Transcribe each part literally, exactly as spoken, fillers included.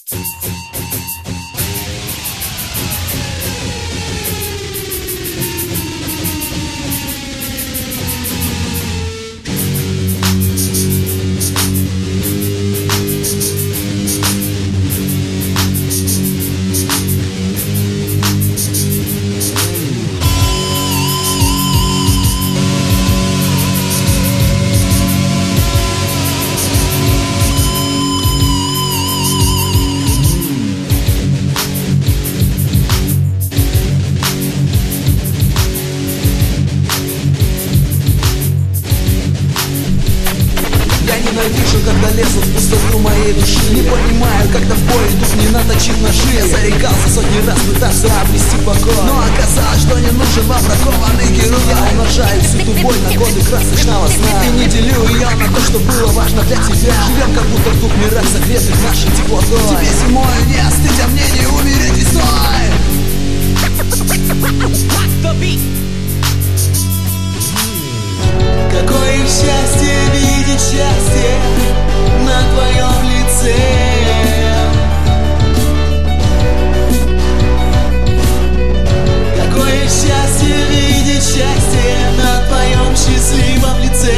Ненавижу, когда лезут в пустоту моей души. Не понимаю, когда в бой идут не наточив ножи. Я зарекался сотни раз пытаться обрести покой, но оказалось, что не нужен вам бракованный герой. Я умножаю всю ту боль на годы красочного сна и не делю ее на то, что было важно для тебя. Живем как будто в двух мирах, согретых нашей теплотой. Тебе зимой не остыть, а мне не умереть весной. Какое счастье видеть счастье на твоем лице. Какое счастье видеть счастье на твоем счастливом лице.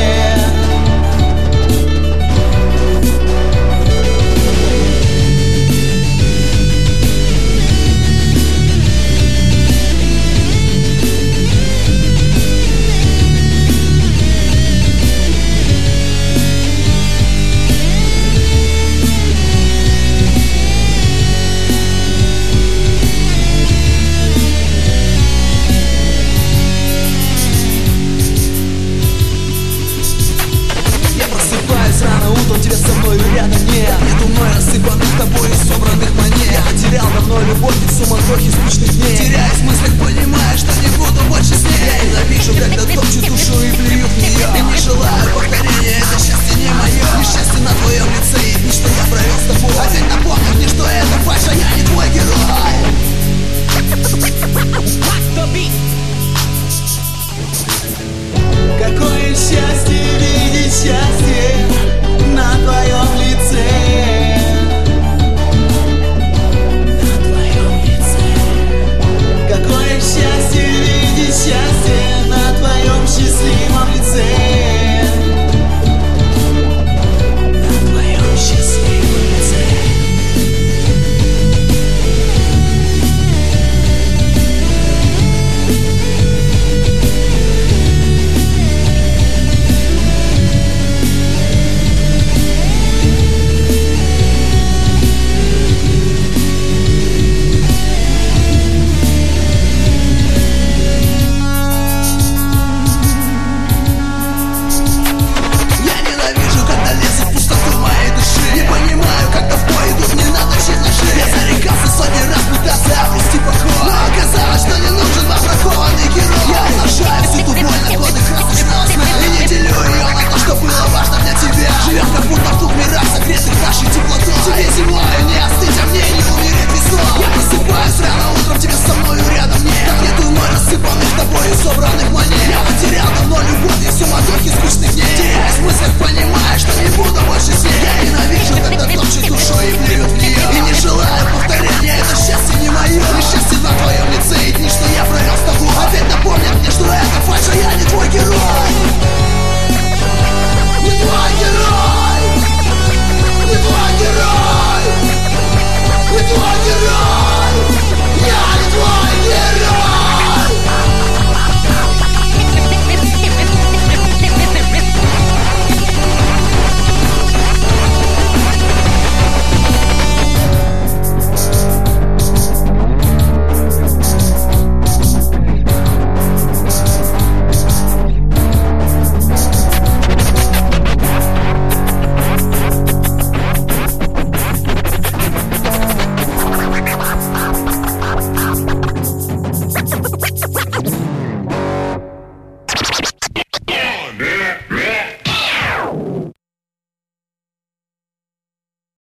Рано утром тебя со мной рядом нет. Нету мной рассыпанных тобой и собранных монет. Я потерял давно любовь и в суматохе скучных дней.